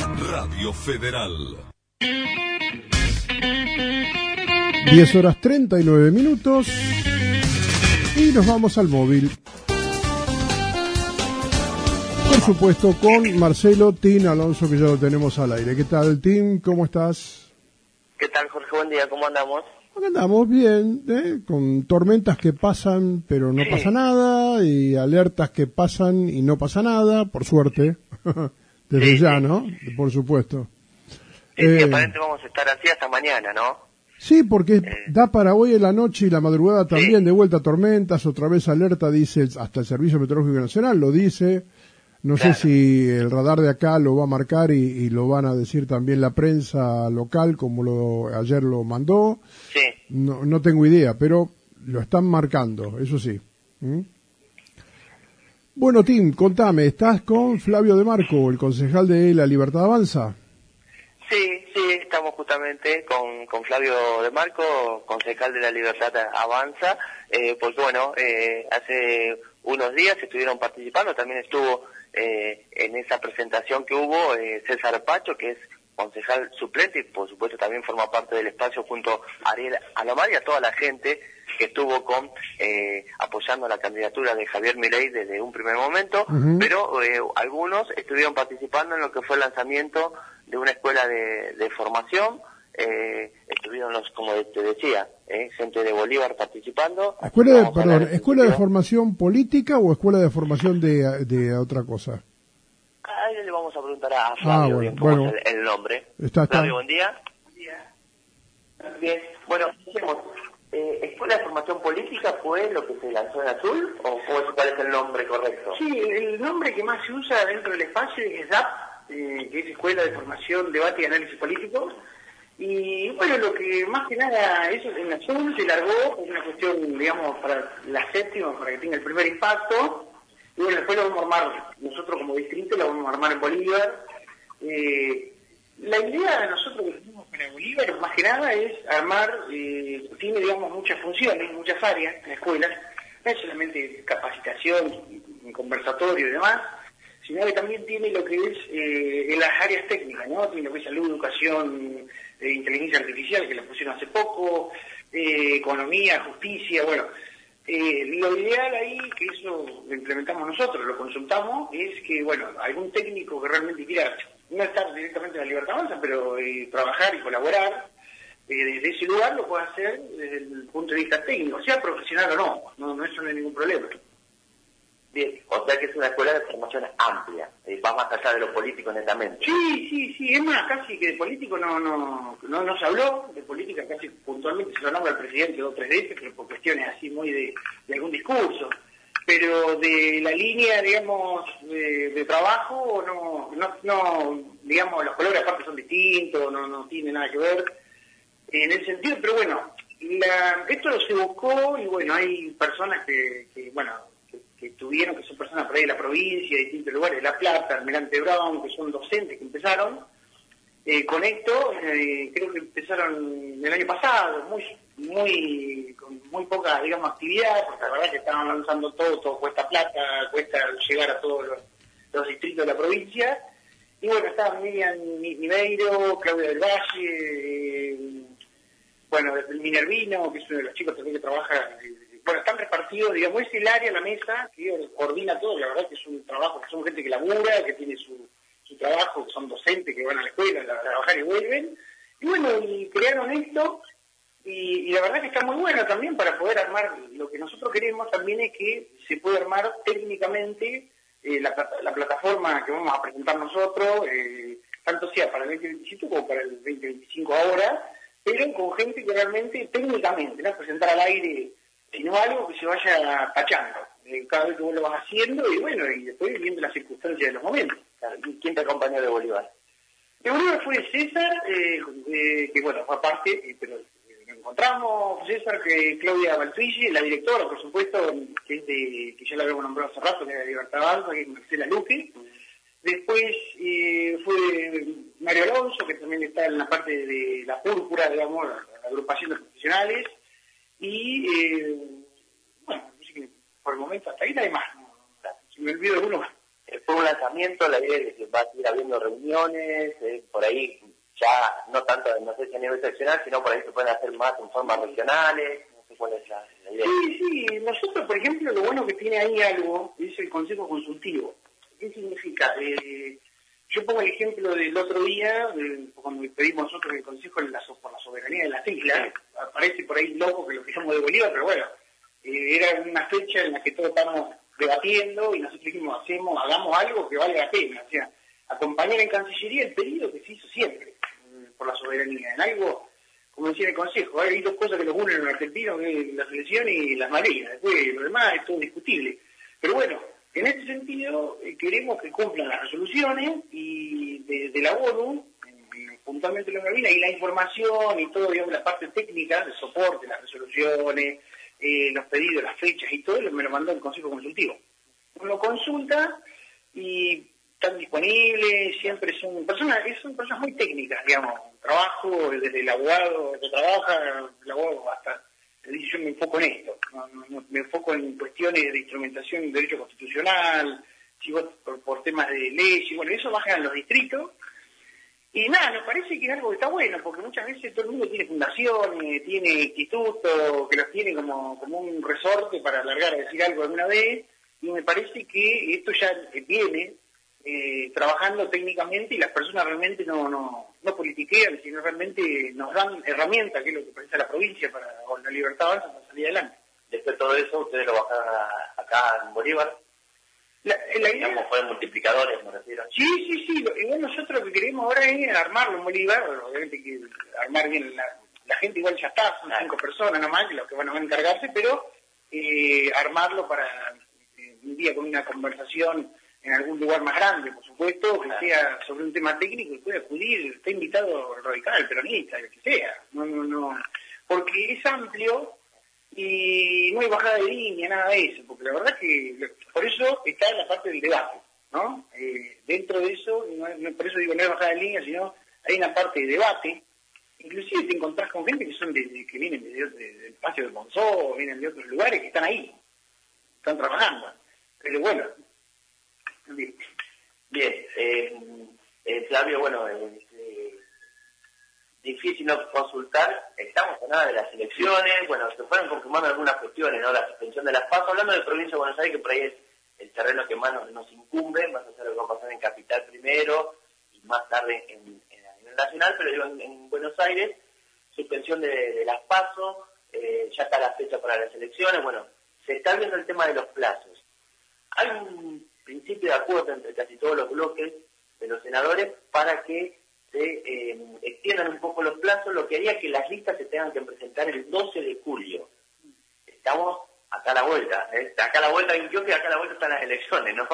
Radio Federal. 10:39 y nos vamos al móvil. Por supuesto con Marcelo Tin Alonso, que ya lo tenemos al aire. ¿Qué tal, Tin? ¿Cómo estás? ¿Qué tal, Jorge? Buen día, ¿cómo andamos? Andamos bien, con tormentas que pasan pero no pasa nada, y alertas que pasan y no pasa nada, por suerte, desde ya, ¿no? Por supuesto. Sí, aparentemente vamos a estar así hasta mañana, ¿no? Sí, porque da para hoy en la noche y la madrugada también, de vuelta tormentas, otra vez alerta, dice hasta el Servicio Meteorológico Nacional, lo dice. No sé si el radar de acá lo va a marcar y lo van a decir también la prensa local, como ayer lo mandó. Sí. No tengo idea, pero lo están marcando, eso sí. Bueno, Tim, contame, ¿estás con Flavio De Marco, el concejal de La Libertad Avanza? Sí, estamos justamente con Flavio De Marco, concejal de La Libertad Avanza, porque bueno, hace unos días estuvieron participando, también estuvo en esa presentación que hubo César Pacho, que es concejal suplente y por supuesto también forma parte del espacio junto a Ariel Alomar y a toda la gente que estuvo apoyando la candidatura de Javier Milei desde un primer momento, pero algunos estuvieron participando en lo que fue el lanzamiento de una escuela de formación, estuvieron como te decía, gente de Bolívar participando. ¿Escuela de formación política o escuela de formación de otra cosa? A él le vamos a preguntar a Flavio cómo es el nombre. Flavio, buen día. Buen día. Bien, bueno, dijimos, ¿escuela de formación política fue lo que se lanzó en azul o cuál es el nombre correcto? Sí, el nombre que más se usa dentro del espacio es SDAP, que es Escuela de Formación, Debate y Análisis Político. Y bueno, lo que más que nada, eso en azul se largó, es una cuestión, digamos, para la séptima, para que tenga el primer impacto. Y bueno, después lo vamos a armar, nosotros como distrito lo vamos a armar en Bolívar. La idea de nosotros que tenemos para Bolívar, más que nada, es armar, tiene, digamos, muchas funciones, muchas áreas en escuelas, no es solamente capacitación, conversatorio y demás, sino que también tiene lo que es en las áreas técnicas, ¿no? Tiene lo que es salud, educación, inteligencia artificial, que la pusieron hace poco, economía, justicia, bueno. Lo ideal ahí, que eso lo implementamos nosotros, lo consultamos, es que, bueno, algún técnico que realmente quiera no estar directamente en La Libertad Avanza, pero trabajar y colaborar desde ese lugar lo puede hacer desde el punto de vista técnico, sea profesional o no, eso no hay ningún problema. Bien, o sea que es una escuela de formación amplia, va más allá de lo político netamente. Sí, es más, casi que de político no se habló, de política casi puntualmente se lo nombra al presidente 2 o 3 veces, pero por cuestiones así muy de algún discurso, pero de la línea, digamos, de trabajo, no, digamos, los colores aparte son distintos, no tiene nada que ver en ese sentido, pero bueno, esto se buscó y bueno, hay personas que tuvieron, que son personas por ahí de la provincia, de distintos lugares, de La Plata, Almirante Brown, que son docentes que empezaron con esto, creo que empezaron el año pasado, con muy poca, digamos, actividad, porque la verdad que estaban lanzando todo cuesta plata, cuesta llegar a todos los distritos de la provincia, y bueno, estaban Miriam Niveiro, Claudia del Valle, el Minervino, que es uno de los chicos también que trabaja, están repartidos, digamos, es el área, la mesa, que coordina todo, la verdad que es un trabajo, que son gente que labura, que tiene su trabajo, que son docentes, que van a la escuela a trabajar y vuelven, y bueno, y crearon esto, y la verdad que está muy bueno también para poder armar, lo que nosotros queremos también es que se pueda armar técnicamente la plataforma que vamos a presentar nosotros, tanto sea para el 2027 como para el 2025 ahora, pero con gente que realmente técnicamente, ¿no? Presentar al aire, sino algo que se vaya tachando, cada vez que vos lo vas haciendo, y bueno, y después viendo las circunstancias de los momentos. ¿Y quién te acompañó de Bolívar? De Bolívar fue César, que bueno, fue aparte, pero lo encontramos, César, Claudia Baltuigi, la directora, por supuesto, que ya la habíamos nombrado hace rato, que era de Libertad Avanza, que es Marcela Luque. Después fue Mario Alonso, que también está en la parte de la púrpura, digamos, la agrupación de profesionales. Y, bueno, por el momento hasta ahí no hay más. Si me olvido de uno. fue un lanzamiento, la idea es que va a seguir habiendo reuniones, por ahí ya no tanto, no sé si a nivel seccional, sino por ahí se pueden hacer más en formas regionales, no sé cuál es la idea. Sí, nosotros, por ejemplo, lo bueno que tiene ahí algo es el Consejo Consultivo. ¿Qué significa? Yo pongo el ejemplo del otro día, cuando pedimos nosotros el Consejo por la soberanía de las islas, parece por ahí loco que lo queremos de Bolívar, pero bueno, era una fecha en la que todos estamos debatiendo y nosotros dijimos, hagamos algo que valga la pena, o sea, acompañar en Cancillería el pedido que se hizo siempre por la soberanía, en algo, como decía el Consejo, hay dos cosas que los unen en los argentinos, que es la selección y las mareas, después lo demás es todo discutible, pero bueno, en ese sentido queremos que cumplan las resoluciones y de la ONU, puntualmente la Malvinas, y la información y todo, digamos, la parte técnica de soporte, las resoluciones, los pedidos, las fechas y todo, me lo mandó el Consejo Consultivo. Uno consulta y están disponibles, siempre son personas muy técnicas, digamos, trabajo desde el abogado que trabaja, el abogado hasta, yo me enfoco en esto, me enfoco en cuestiones de instrumentación de derecho constitucional, si vos, por temas de leyes, bueno, eso baja en los distritos. Y nada, nos parece que es algo que está bueno, porque muchas veces todo el mundo tiene fundaciones, tiene institutos, que los tiene como un resorte para alargar a decir algo alguna vez, y me parece que esto ya viene trabajando técnicamente y las personas realmente no politiquean, sino realmente nos dan herramientas, que es lo que precisa la provincia con la libertad para salir adelante. Después de todo eso, ustedes lo bajaron acá en Bolívar. La idea, digamos, fue multiplicadores, me refiero. Sí. Igual nosotros lo que queremos ahora es armarlo en Bolívar, obviamente que armar bien la gente igual ya está, son 5 personas nomás los que van a encargarse, pero armarlo para un día con una conversación en algún lugar más grande, por supuesto, que sea sobre un tema técnico y pueda acudir, está invitado el radical, el peronista, el que sea, no, porque es amplio y no hay bajada de línea, nada de eso, porque la verdad que por eso está la parte del debate, ¿no? Dentro de eso, por eso digo no hay bajada de línea, sino hay una parte de debate, inclusive te encontrás con gente que vienen del espacio de Monzó, vienen de otros lugares que están ahí, están trabajando, pero bueno. Bien, Flavio, bueno, difícil no consultar, estamos a nada de las elecciones, bueno, se fueron confirmando algunas cuestiones, ¿no? La suspensión de las PASO, hablando de Provincia de Buenos Aires, que por ahí es el terreno que más nos incumbe, más allá de lo que va a pasar en Capital primero, y más tarde a nivel nacional, pero digo, en Buenos Aires, suspensión de las PASO, ya está la fecha para las elecciones, bueno, se está viendo el tema de los plazos. Hay un principio de acuerdo entre casi todos los bloques de los senadores para que se extiendan un poco los plazos, lo que haría que las listas se tengan que presentar el 12 de julio. Estamos acá a la vuelta, acá a la vuelta, yo que acá a la vuelta están las elecciones, ¿no?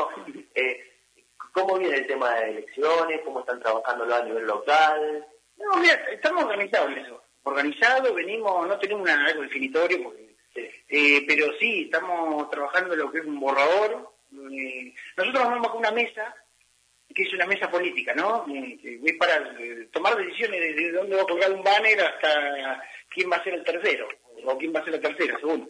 ¿Cómo viene el tema de elecciones? ¿Cómo están trabajándolo a nivel local? No, mira, estamos organizados en eso. Organizados, venimos, no tenemos algo definitorio, pero sí, estamos trabajando en lo que es un borrador. Nosotros vamos con una mesa, que es una mesa política, ¿no? Que es para tomar decisiones desde dónde va a colgar un banner hasta quién va a ser el tercero, o quién va a ser la tercera, segundo.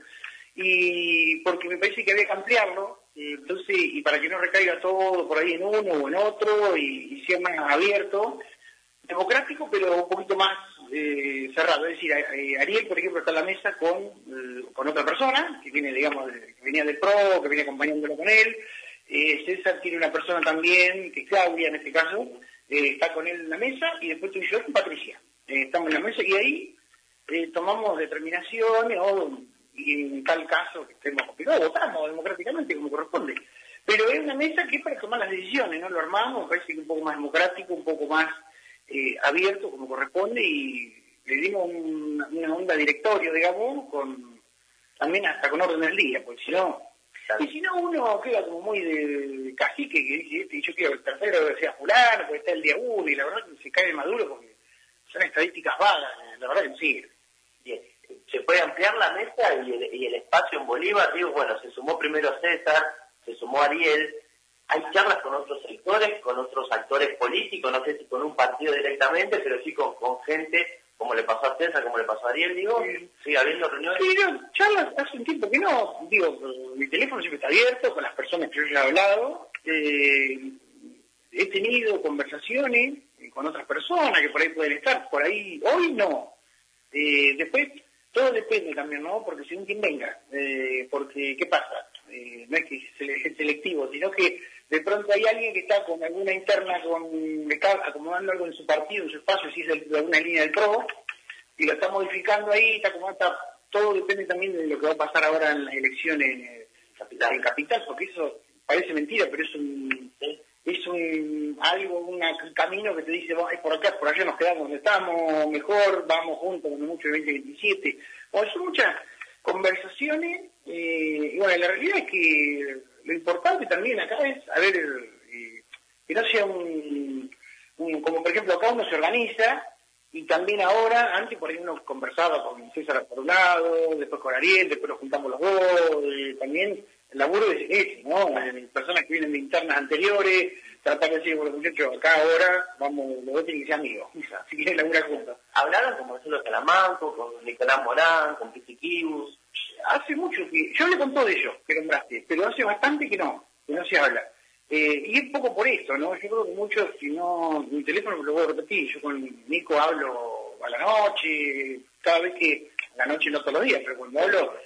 Y porque me parece que había que ampliarlo, entonces, y para que no recaiga todo por ahí en uno o en otro, y sea más abierto, democrático, pero un poquito más cerrado. Es decir, Ariel, por ejemplo, está en la mesa con otra persona, que viene, digamos, que venía del PRO, que viene acompañándolo con él. César tiene una persona también, que es Claudia en este caso, está con él en la mesa, y después tú y yo con Patricia. Estamos en la mesa y ahí tomamos determinaciones, y en tal caso que estemos complicados, votamos democráticamente como corresponde. Pero es una mesa que es para tomar las decisiones, ¿no? Lo armamos, me parece que un poco más democrático, un poco más abierto como corresponde, y le dimos una onda directorio, digamos, también hasta con orden del día, porque si no... Y si no, uno queda como muy de cacique, que dice, yo quiero que el tercero sea fulano, porque está el día 1, y la verdad que se cae maduro porque son estadísticas vagas, la verdad que no sigue. Bien, se puede ampliar la mesa y el espacio en Bolívar, digo, bueno, se sumó primero César, se sumó Ariel, hay charlas con otros sectores, con otros actores políticos, no sé si con un partido directamente, pero sí con gente, como le pasó a César, como le pasó a Ariel, digo, sigue habiendo reuniones. Sí, charlas hace un tiempo que no, digo, mi teléfono siempre está abierto con las personas que yo ya he hablado, he tenido conversaciones con otras personas que por ahí pueden estar, por ahí, hoy no. Después, todo depende también, ¿no? Porque según quien venga, porque, ¿qué pasa? No es que es selectivo, sino que de pronto hay alguien que está con alguna interna, está acomodando algo en su partido, en su espacio, si es de alguna línea del PRO, y lo está modificando ahí, está acomodando, todo depende también de lo que va a pasar ahora en las elecciones en Capital, porque eso parece mentira, pero es un camino que te dice, es por acá, por allá nos quedamos donde estamos, mejor, vamos juntos, como mucho el 2027. Bueno, son muchas conversaciones, y bueno, la realidad es que lo importante también acá es, que no sea como por ejemplo acá uno se organiza, y también ahora, antes por ahí uno conversaba con César por un lado, después con Ariel, después nos juntamos los dos, también el laburo es ese, ¿no? Personas que vienen de internas anteriores, tratar de decir, bueno, muchachos, acá ahora vamos, los dos tienen que ser amigos, si quieren laburar juntos. ¿Hablaron con Marcelo Salamanco, con Nicolás Morán, con Piti Kibus? Hace mucho que, yo hablé con todos ellos que nombraste, pero hace bastante que no se habla. Y es poco por esto, ¿no? Yo creo que muchos, si no, mi teléfono me lo voy a repetir, yo con Nico hablo a la noche, cada vez que, a la noche no todos los días, pero cuando hablo,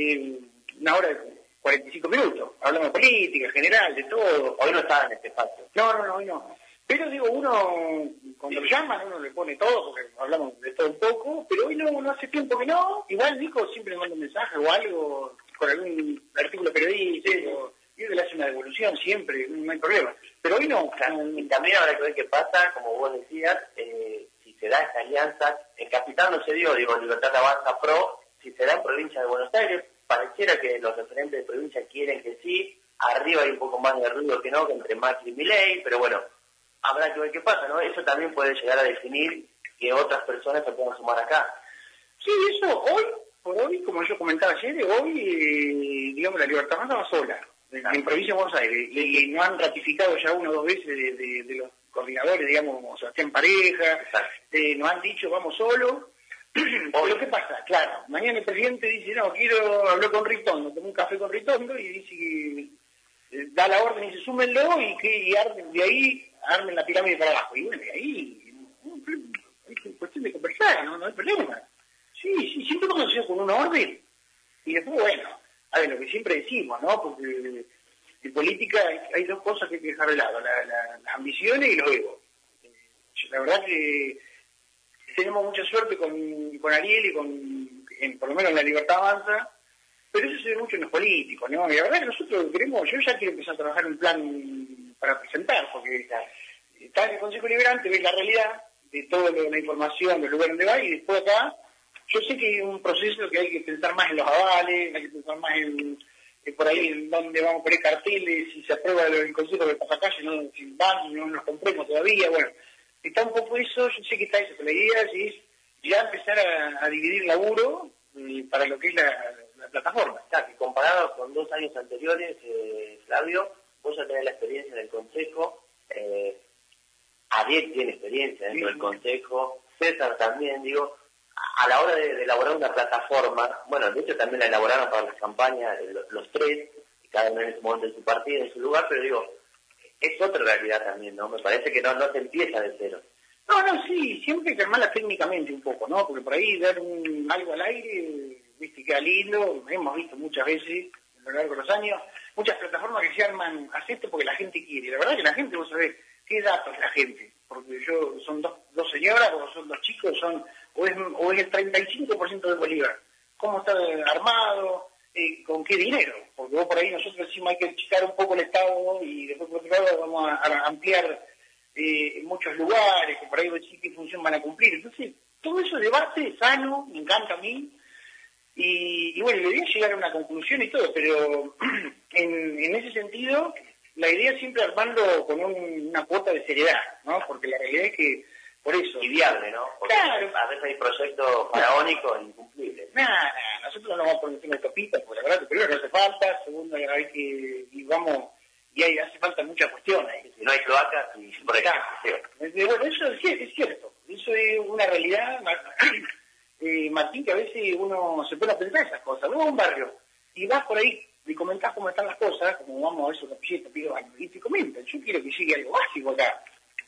una hora de 45 minutos, hablamos de política, general, de todo. Hoy no estaba en este espacio. No, hoy no. Pero digo, uno, cuando lo llaman, uno le pone todo, porque hablamos de todo un poco, pero hoy no hace tiempo que no. Igual Nico siempre me manda un mensaje o algo, con algún artículo periodístico, y él le hace una devolución siempre, no hay problema. Pero hoy no. Y también habrá que ver qué pasa, como vos decías, si se da esta alianza, en Capital no se dio, Libertad Avanza Pro, si se da en provincia de Buenos Aires, pareciera que los referentes de provincia quieren que sí, arriba hay un poco más de ruido que no, que entre Macri y Milei, pero bueno, habrá que ver qué pasa, ¿no? Eso también puede llegar a definir que otras personas se puedan sumar acá. Sí, eso por hoy, como yo comentaba ayer, hoy, digamos, la Libertad Avanza va sola, en provincia de Buenos Aires, y no han ratificado ya 1 o 2 veces de los coordinadores, digamos, como Sebastián Pareja, nos han dicho vamos solos. Pero ¿qué pasa? Claro, mañana el presidente dice, no, quiero hablar con Ritondo, tomé un café con Ritondo y dice que da la orden y dice, súmenlo y de ahí armen la pirámide para abajo. Y bueno, de ahí es cuestión de conversar, no hay problema. Sí, siempre lo conocemos con una orden. Y después, bueno, a ver, lo que siempre decimos, ¿no? Porque en política hay 2 cosas que hay que dejar de lado, las ambiciones y los egos. La verdad que tenemos mucha suerte con Ariel y por lo menos en la Libertad Avanza, pero eso se ve mucho en los políticos, ¿no? Y la verdad que nosotros yo ya quiero empezar a trabajar un plan para presentar, porque está en el Consejo Liberante, ves la realidad de toda la información, del lugar donde va, y después acá, yo sé que hay un proceso que hay que pensar más en los avales, hay que pensar más en por ahí en dónde vamos a poner carteles, si se aprueba el Consejo de Pasacalle, si van, no nos compremos todavía, bueno. Está un poco eso, yo sé que está eso, pero la idea es ya empezar a dividir laburo para lo que es la plataforma. Claro, que comparado con 2 años anteriores, Flavio, vos ya tenés la experiencia en el Consejo, Ariel tiene experiencia dentro del Consejo, César también, digo, a la hora de elaborar una plataforma, bueno, de hecho también la elaboraron para las campañas los 3, cada uno en ese momento en su partido, en su lugar, pero digo, es otra realidad también, ¿no? Me parece que no se empieza de cero. No, sí, siempre hay que armarla técnicamente un poco, ¿no? Porque por ahí dar algo al aire, viste, queda lindo, hemos visto muchas veces, a lo largo de los años, muchas plataformas que se arman a esto porque la gente quiere. La verdad que la gente, vos sabés, ¿qué datos la gente? Porque son dos señoras, o son 2 chicos, o es el 35% de Bolívar. ¿Cómo está armado? ¿Con qué dinero? Porque vos por ahí nosotros decimos hay que achicar un poco el Estado y después por otro lado vamos a ampliar muchos lugares que por ahí decir qué función van a cumplir. Entonces, todo eso debate sano, me encanta a mí, y bueno, la idea es llegar a una conclusión y todo, pero en ese sentido, la idea es siempre armando con una cuota de seriedad, ¿no? Porque la realidad es que, por eso... Y viable, ¿no? Porque claro. A veces hay proyectos faraónicos e incumplibles. Nada, nosotros no vamos a poner una autopista, porque la verdad que primero no hace falta, segundo hay que... y hace falta muchas cuestiones. Si no hay cloacas, y por ejemplo. Bueno, eso es cierto. Eso es una realidad, Martín, que a veces uno se pone a pensar esas cosas. Luego a un barrio y vas por ahí le comentás cómo están las cosas, como vamos a eso, capilleta, pido algo, y te comentan, yo quiero que siga algo básico acá.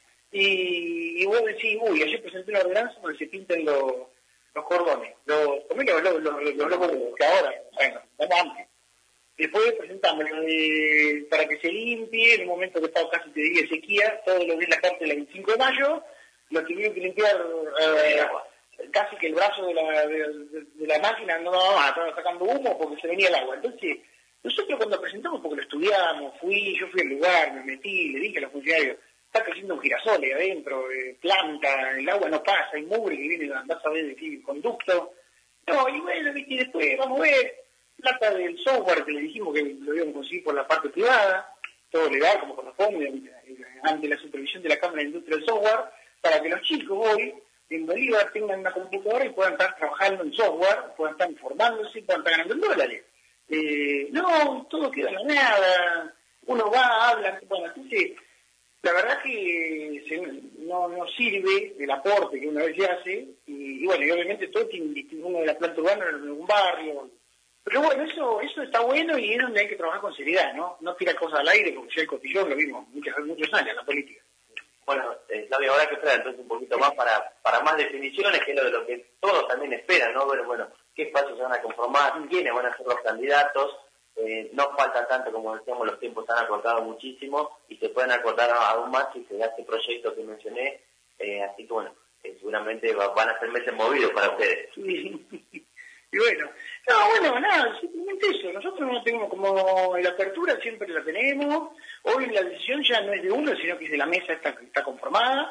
Y vos decís, uy, ayer presenté una ordenanza donde se pinten los cordones, los locos que ahora, bueno, vamos antes. Después presentamos para que se limpie, en un momento que estaba casi, te diría, sequía, todo lo que es la parte del 25 de mayo, lo tuvieron que limpiar casi que el brazo de la máquina no daba más, estaba sacando humo porque se venía el agua. Entonces, nosotros cuando presentamos, porque lo estudiamos, yo fui al lugar, me metí, le dije a los funcionarios, está creciendo un girasol ahí adentro, planta, el agua no pasa, hay mugre que viene, andás a ver de qué conducto. No, y bueno, y después vamos a ver, plata del software que le dijimos que lo íbamos a conseguir por la parte privada, todo legal como corresponde, ante la supervisión de la Cámara de Industria del Software, para que los chicos hoy en Bolívar tengan una computadora y puedan estar trabajando en software, puedan estar informándose, puedan estar ganando en dólares. No, todo queda en la nada, uno va, habla, bueno, entonces, la verdad que no sirve el aporte que una vez se hace, y bueno, y obviamente todo tiene uno de la planta urbana en algún barrio, pero bueno, eso está bueno y es donde hay que trabajar con seriedad, ¿no? No tirar cosas al aire, porque ya el cotillón lo vimos muchos años en la política. Bueno, Flavio, habrá que esperar entonces un poquito más para más definiciones, que es lo que todos también esperan, ¿no? Bueno, qué espacios se van a conformar, quiénes van a ser los candidatos. No falta tanto, como decíamos, los tiempos se han acortado muchísimo y se pueden acortar aún más si se da este proyecto que mencioné. Así que bueno, seguramente van a ser meses movidos para ustedes. Y bueno, nada, simplemente eso. Nosotros no tenemos como la apertura, siempre la tenemos. Hoy la decisión ya no es de uno, sino que es de la mesa está conformada.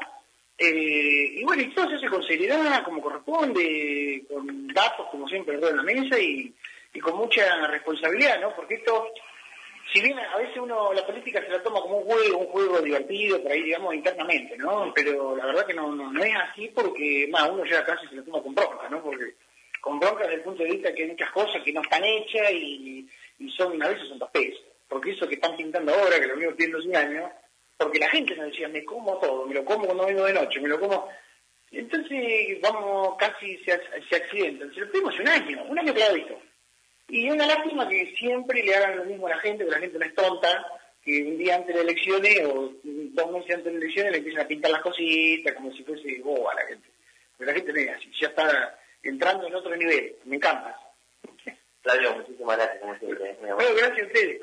Y bueno, y todo se hace con seriedad, como corresponde, con datos, como siempre, en la mesa y con mucha responsabilidad, ¿no? Porque esto, si bien a veces la política se la toma como un juego divertido, por ahí, digamos, internamente, ¿no? Pero la verdad que no es así porque, uno ya casi se la toma con bronca, ¿no? Porque con bronca desde el punto de vista que hay muchas cosas que no están hechas y a veces son papeles. Porque eso que están pintando ahora, que lo mismo tiene 12 años, porque la gente nos decía, me como todo, me lo como cuando vengo de noche, me lo como. Entonces, casi se accidentan. Se lo pedimos un año clarito. Y es una lástima que siempre le hagan lo mismo a la gente, porque la gente no es tonta, que un día antes de elecciones o 2 meses antes de elecciones le empiezan a pintar las cositas como si fuese boba la gente. Pero la gente no es así, ya está entrando en otro nivel. Me encanta. Flavio, muchísimas gracias, como siempre. Bueno, gracias a ustedes.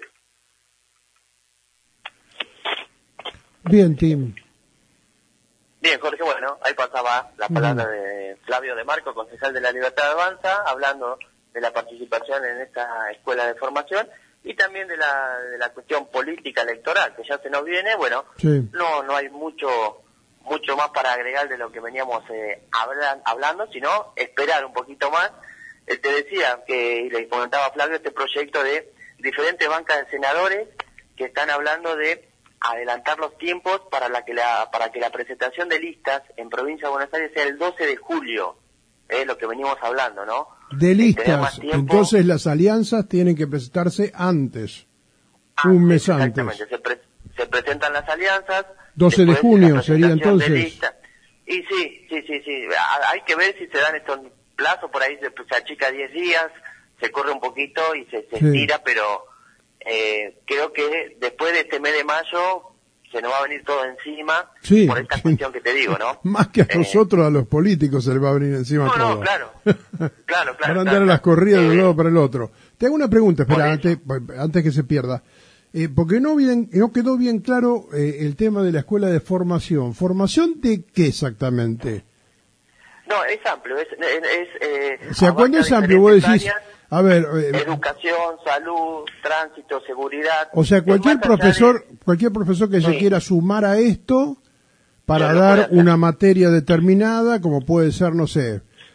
Bien, Tim. Bien, Jorge, bueno, ahí pasaba la palabra de Flavio de Marco, concejal de la Libertad de Avanza, hablando de la participación en esta escuela de formación y también de la cuestión política electoral que ya se nos viene. Bueno, sí. No hay mucho más para agregar de lo que veníamos hablando, sino esperar un poquito más. Te decía que le comentaba a Flavio este proyecto de diferentes bancas de senadores que están hablando de adelantar los tiempos para que la presentación de listas en Provincia de Buenos Aires sea el 12 de julio, es lo que venimos hablando, ¿no? De listas, entonces las alianzas tienen que presentarse antes, un mes antes. Exactamente, se presentan las alianzas. 12 de junio sería entonces. Y sí, hay que ver si se dan estos plazos, por ahí se achica 10 días, se corre un poquito y se estira, pero creo que después de este mes de mayo se nos va a venir todo encima por esta cuestión que te digo, ¿no? Más que a nosotros, a los políticos se les va a venir encima todo. No, claro. Van a andar a las corridas de un lado para el otro. Te hago una pregunta, espera, antes que se pierda. Porque no quedó bien claro el tema de la escuela de formación. ¿Formación de qué exactamente? No, es amplio. O sea, cuando es amplio, vos decís... A ver, educación, salud, tránsito, seguridad. O sea, cualquier profesor que se quiera sumar a esto para dar una materia determinada, como puede ser, no sé,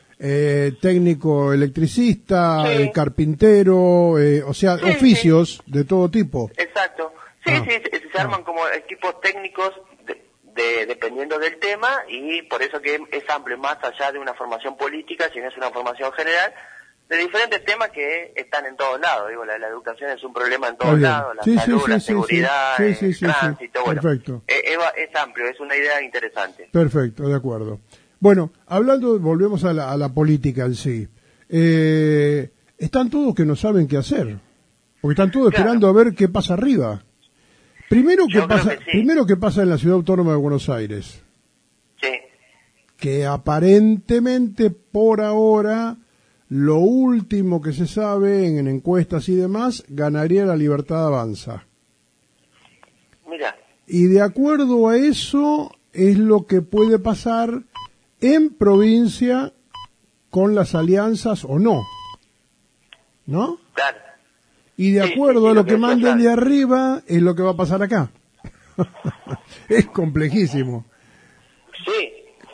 técnico electricista, carpintero, o sea, oficios de todo tipo. Exacto. Se arman como equipos técnicos dependiendo del tema, y por eso que es amplio, más allá de una formación política, sino es una formación general de diferentes temas que están en todos lados. Digo, la educación es un problema en todos lados, la salud, la seguridad, el tránsito, bueno, perfecto. Es amplio, es una idea interesante. Perfecto, de acuerdo. Bueno, volvemos a la política en sí. Están todos que no saben qué hacer, Porque están todos esperando a ver qué pasa arriba. Primero que pasa en la Ciudad Autónoma de Buenos Aires. Sí. Que aparentemente por ahora lo último que se sabe en encuestas y demás, ganaría la Libertad Avanza. Mira. Y de acuerdo a eso es lo que puede pasar en provincia con las alianzas o no. ¿No? Claro. Y de acuerdo a lo que manden de arriba es lo que va a pasar acá. Es complejísimo. Sí.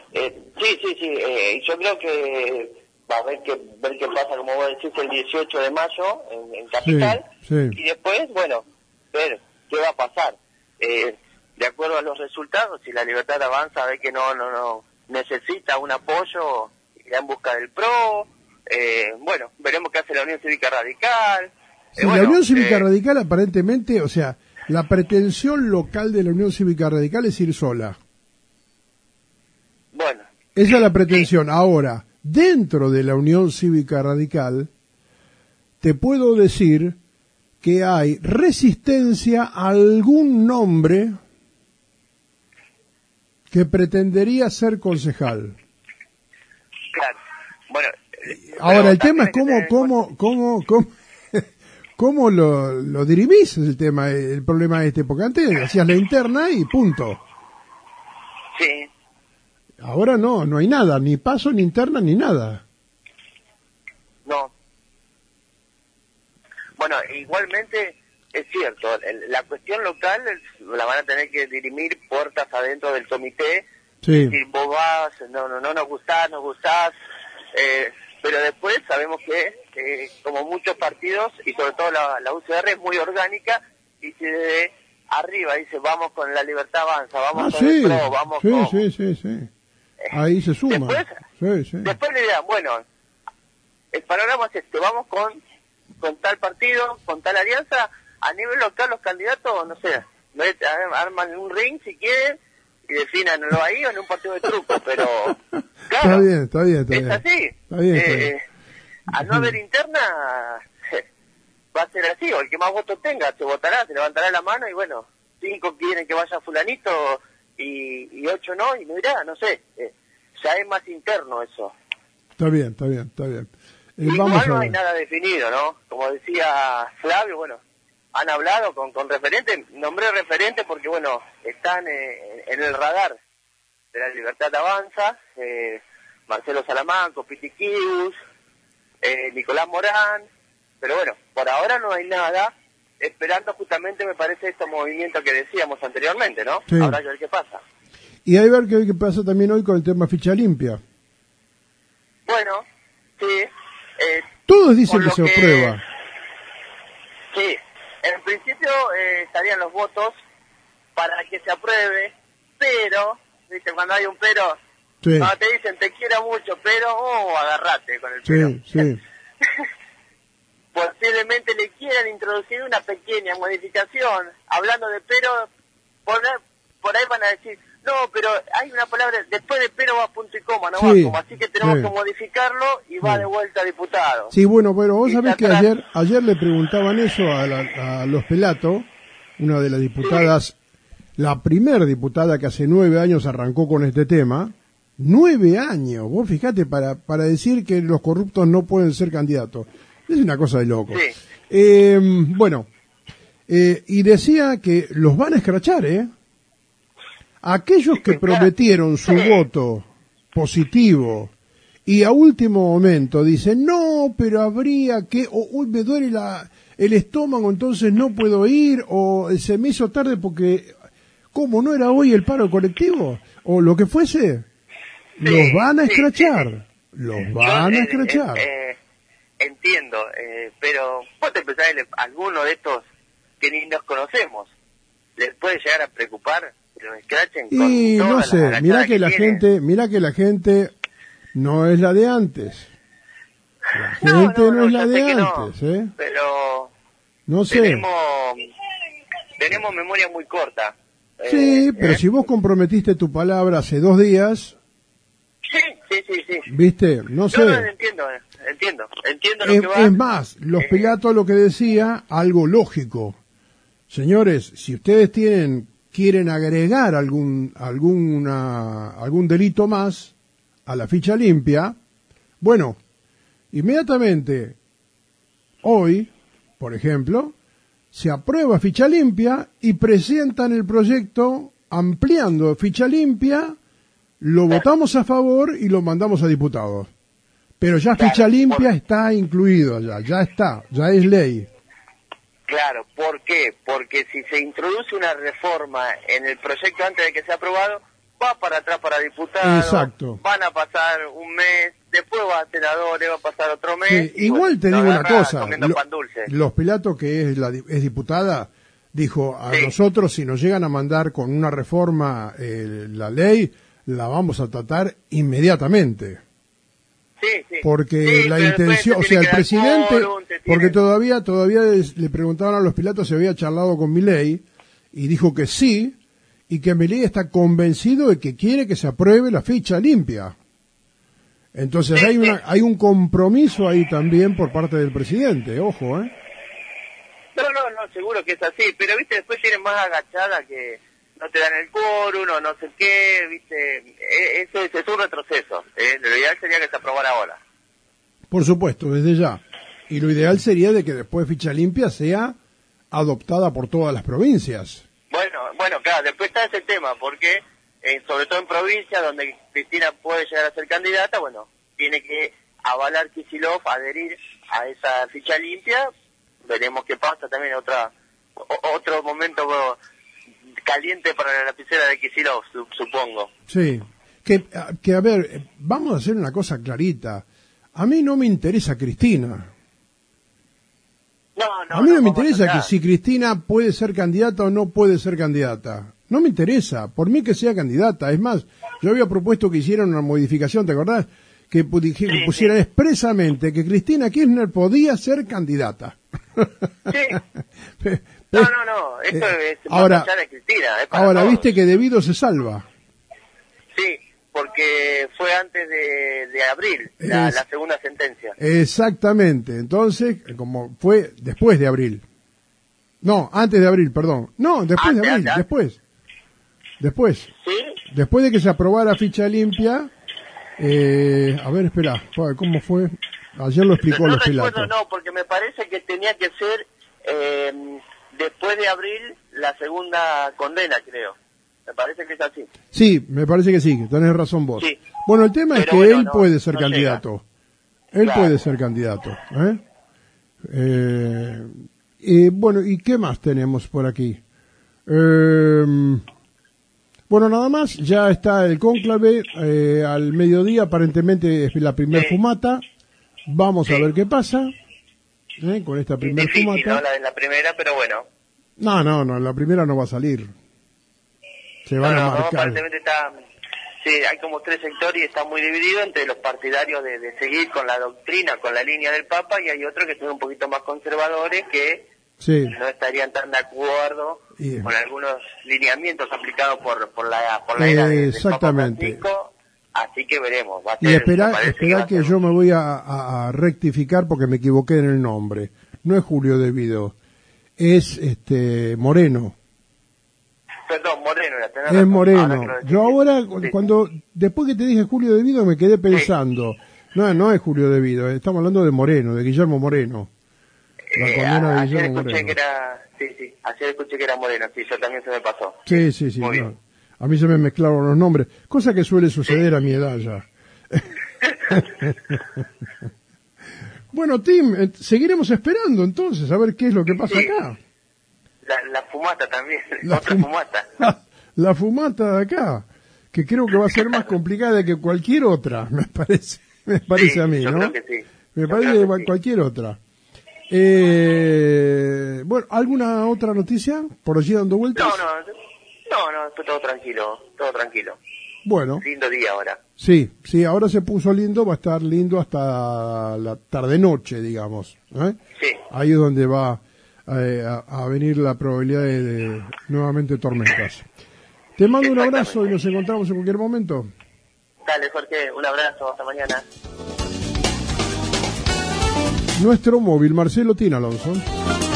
Yo creo que va a haber que ver qué pasa, como vos decís, el 18 de mayo en Capital. Sí. Y después, bueno, ver qué va a pasar. De acuerdo a los resultados, si la Libertad Avanza ve que no necesita un apoyo, irá en busca del PRO. Bueno, veremos qué hace la Unión Cívica Radical. Sí, la Unión Cívica Radical aparentemente, o sea, la pretensión local de la Unión Cívica Radical es ir sola. Bueno. Esa es la pretensión. Sí. Ahora, dentro de la Unión Cívica Radical, te puedo decir que hay resistencia a algún nombre que pretendería ser concejal. Claro. Bueno. Ahora, el tema es cómo lo dirimís, el problema porque antes hacías la interna y punto. Sí. Ahora no hay nada, ni paso, ni interna, ni nada. No. Bueno, igualmente es cierto, la cuestión local la van a tener que dirimir puertas adentro del comité. Sí. Si vos vas, no nos gustás, pero después sabemos que como muchos partidos, y sobre todo la UCR es muy orgánica, y si desde arriba dice vamos con la Libertad Avanza, vamos con el PRO, vamos con... Sí. Ahí se suma. Después le dirán, bueno, el panorama es este, vamos con tal partido, con tal alianza, a nivel local los candidatos, no sé, arman un ring si quieren, y defínanlo ahí o en un partido de truco, pero claro, está bien. Es así. Está bien. Al no haber interna, va a ser así, o el que más votos tenga, se votará, se levantará la mano y bueno, 5 quieren que vaya fulanito y 8 no, y no irá, no sé, ya es más interno eso. Está bien. Igual no hay nada definido, ¿no? Como decía Flavio, bueno, han hablado con referentes, nombré referentes porque, bueno, están en el radar de la Libertad Avanza, Marcelo Salamanco, Pitiquius, Nicolás Morán, pero bueno, por ahora no hay nada, esperando justamente, me parece, estos movimientos que decíamos anteriormente, ¿no? Sí. Habrá que ver qué pasa. Y hay que ver qué pasa también hoy con el tema ficha limpia. Bueno, sí. Todos dicen que se aprueba. Sí, en principio estarían los votos para que se apruebe, pero, ¿viste? Cuando hay un pero, sí. Cuando te dicen te quiero mucho, pero, agarrate con el pero. Sí. Posiblemente le quieran introducir una pequeña modificación, hablando de pero, por ahí van a decir, no, pero hay una palabra, después de pero va punto y coma, no va como, así que tenemos que modificarlo y va de vuelta a diputado. Sí, bueno, vos sabés que ayer le preguntaban eso a los Pelato, una de las diputadas, la primer diputada que hace 9 años arrancó con este tema. 9 años, vos fijate, para decir que los corruptos no pueden ser candidatos. Es una cosa de loco. Sí. Bueno, y decía que los van a escrachar, Aquellos que prometieron su voto positivo y a último momento dicen, no, pero habría que, uy, me duele el estómago, entonces no puedo ir, o se me hizo tarde porque, ¿cómo no era hoy el paro colectivo? O lo que fuese, los van a escrachar, los van a escrachar. Entiendo, pero vos te pensás en alguno de estos que ni nos conocemos, ¿les puede llegar a preocupar? Y no sé, mirá que la gente no es la de antes. La gente no es la de antes, Pero no sé. Tenemos memoria muy corta. Sí, pero si vos comprometiste tu palabra hace 2 días. Sí, Sí. ¿Viste? No sé. No, entiendo lo que va. Es más, los Pilatos lo que decía, algo lógico. Señores, si ustedes quieren agregar algún delito más a la ficha limpia, bueno, inmediatamente hoy, por ejemplo, se aprueba ficha limpia y presentan el proyecto ampliando ficha limpia, lo votamos a favor y lo mandamos a diputados. Pero ya ficha limpia está incluido ya está, ya es ley. Claro, ¿por qué? Porque si se introduce una reforma en el proyecto antes de que sea aprobado, va para atrás para diputados, exacto, van a pasar un mes, después va a senadores, va a pasar otro mes. Sí, igual te digo una cosa, pan dulce. Los Pilatos, que es diputada, dijo a nosotros, si nos llegan a mandar con una reforma la ley, la vamos a tratar inmediatamente. Sí. Porque la intención, o sea, el presidente, porque todavía le preguntaban a los Pilatos si había charlado con Milei, y dijo que sí, y que Milei está convencido de que quiere que se apruebe la ficha limpia. Entonces hay un compromiso ahí también por parte del presidente, ojo, ¿eh? No, seguro que es así, pero viste, después tienen más agachada que no te dan el quórum o no sé qué, viste, eso es un retroceso, lo ideal sería que se aprobara ahora. Por supuesto, desde ya. Y lo ideal sería de que después ficha limpia sea adoptada por todas las provincias. Bueno, claro, después está ese tema, porque sobre todo en provincias donde Cristina puede llegar a ser candidata, bueno, tiene que avalar Kicillof, adherir a esa ficha limpia, veremos qué pasa también, otro momento caliente para la lapicera de Kicillof, supongo. Sí, que a ver, vamos a hacer una cosa clarita. A mí no me interesa Cristina. A mí no me interesa que si Cristina puede ser candidata o no puede ser candidata. No me interesa, por mí que sea candidata. Es más, yo había propuesto que hicieran una modificación, ¿te acordás? Que pusieran expresamente que Cristina Kirchner podía ser candidata. Sí. No, esto es ahora, de Cristina. Ahora, viste que debido se salva. Sí, porque fue antes de abril, la segunda sentencia. Exactamente, entonces, como fue después de abril. No, antes de abril, perdón. No, después de abril, después. ¿Sí? Después de que se aprobara ficha limpia, a ver, espera, ¿cómo fue? Ayer lo explicó los Pilatos. No, porque me parece que tenía que ser después de abril la segunda condena, creo. Me parece que es así. Sí, me parece que sí, tenés razón vos. Sí. Bueno, el tema es que él puede ser candidato. Él puede ser candidato. Bueno, ¿y qué más tenemos por aquí? Bueno, nada más, ya está el cónclave, al mediodía aparentemente es la primer fumata. Vamos a ver qué pasa con esta primer fumata. No, la primera, pero bueno. No, la primera no va a salir. Se van a marcar. Aparentemente hay como tres sectores y está muy dividido entre los partidarios de seguir con la doctrina, con la línea del Papa, y hay otros que son un poquito más conservadores que no estarían tan de acuerdo con algunos lineamientos aplicados por la era del Papa Francisco. Así que veremos. Va a ser, y espera que yo me voy a rectificar porque me equivoqué en el nombre. No es Julio De Vido, es Moreno. Perdón, Moreno. Es Moreno. Yo ahora, después que te dije Julio De Vido, me quedé pensando. No es Julio De Vido, estamos hablando de Moreno, de Guillermo Moreno. La condena de Guillermo Moreno. Ayer escuché que era Moreno, sí, yo también se me pasó. Sí. No. A mí se me mezclaron los nombres, cosa que suele suceder a mi edad ya. Bueno, Tim, seguiremos esperando entonces a ver qué es lo que pasa acá. La fumata también, otra fumata. La fumata de acá, que creo que va a ser más complicada que cualquier otra, me parece a mí, ¿no? Creo que sí. Me parece que cualquier otra. Bueno, ¿alguna otra noticia por allí dando vueltas? No, después todo tranquilo. Bueno. Lindo día ahora. Sí, ahora se puso lindo, va a estar lindo hasta la tarde-noche, digamos. Sí. Ahí es donde va a venir la probabilidad de nuevamente tormentas. Te mando un abrazo y nos encontramos en cualquier momento. Dale, Jorge, un abrazo, hasta mañana. Nuestro móvil, Marcelo Tina Alonso.